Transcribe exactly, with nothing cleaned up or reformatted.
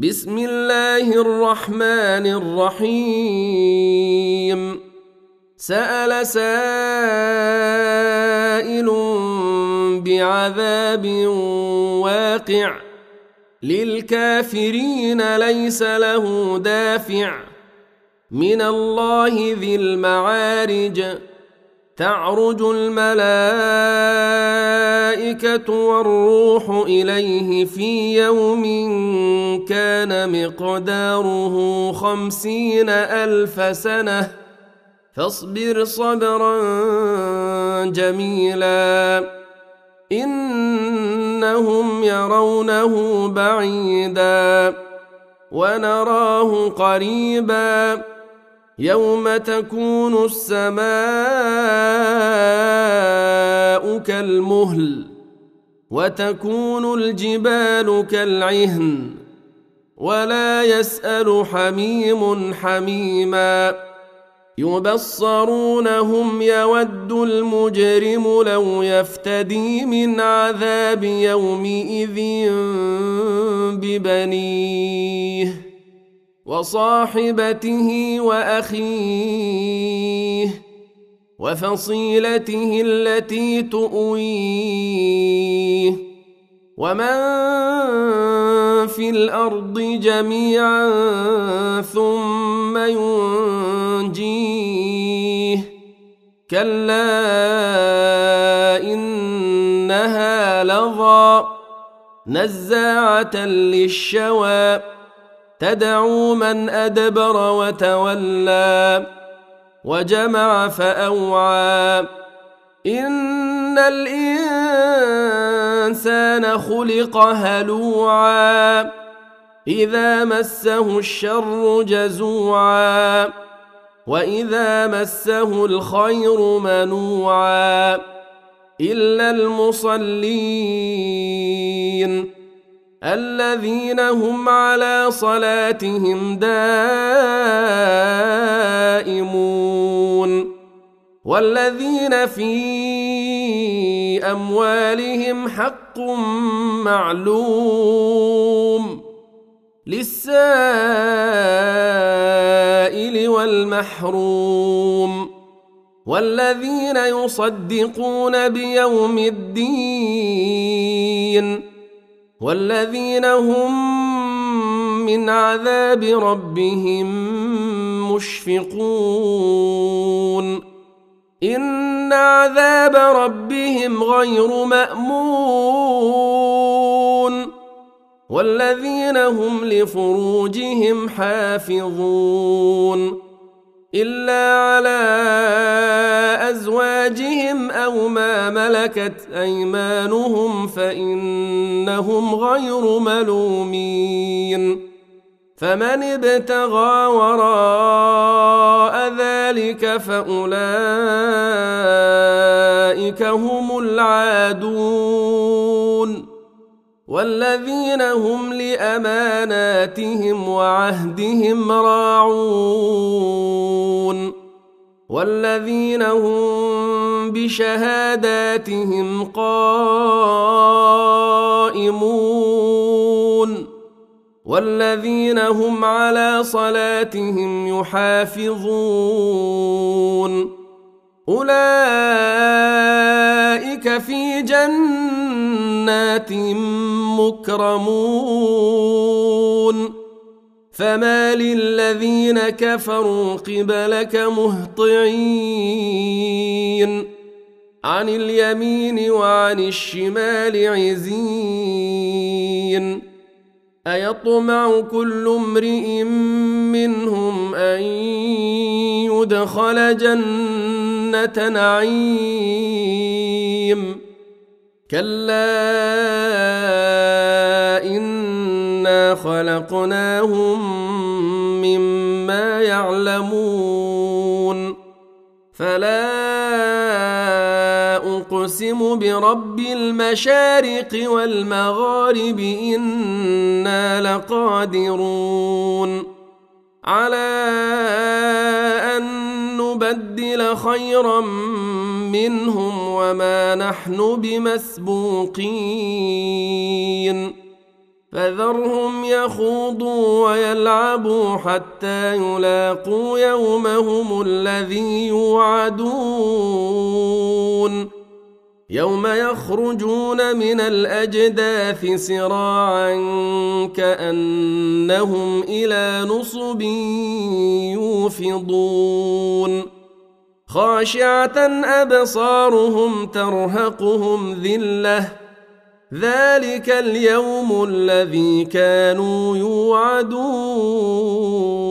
بسم الله الرحمن الرحيم سأل سائل بعذاب واقع للكافرين ليس له دافع من الله ذي المعارج تعرج الملائكة والروح إليه في يوم كان مقداره خمسين ألف سنة فاصبر صبرا جميلا إنهم يرونه بعيدا ونراه قريبا يوم تكون السماء كالمهل وتكون الجبال كالعهن ولا يسأل حميم حميما يبصرونهم يود المجرم لو يفتدي من عذاب يومئذ ببنيه وصاحبته وأخيه وفصيلته التي تؤويه ومن في الأرض جميعا ثم ينجيه كلا إنها لظى نزاعة للشوى تدعو من أدبر وتولى وجمع فأوعى إن الإنسان خلق هلوعا إذا مسه الشر جزوعا وإذا مسه الخير منوعا إلا المصلين الذين هم على صلاتهم دائمون والذين في أموالهم حق معلوم للسائل والمحروم والذين يصدقون بيوم الدين والذين هم من عذاب ربهم مشفقون إن عذاب ربهم غير مأمون والذين هم لفروجهم حافظون إلا على أزواجهم أو ما ملكت أيمانهم فإنهم غير ملومين فمن ابتغى وراء ذلك فأولئك هم العادون والذين هم لأماناتهم وعهدهم راعون والذين هم بشهاداتهم قائمون والذين هم على صلاتهم يحافظون أولئك في جنات مكرمون فما للذين كفروا قبلك مهطعين عن اليمين وعن الشمال عزين أيطمع كل امرئ منهم أن يدخل جنة نعيم كلا إنا خلقناهم مما يعلمون فلا أقسم برب المشارق والمغارب إنا لقادرون على أن نبدل خيرا منهم وما نحن بمسبوقين فذرهم يخوضوا ويلعبوا حتى يلاقوا يومهم الذي يوعدون يوم يخرجون من الأجداث سراعا كأنهم إلى نصب يوفضون خاشعة أبصارهم ترهقهم ذلة ذلك اليوم الذي كانوا يوعدون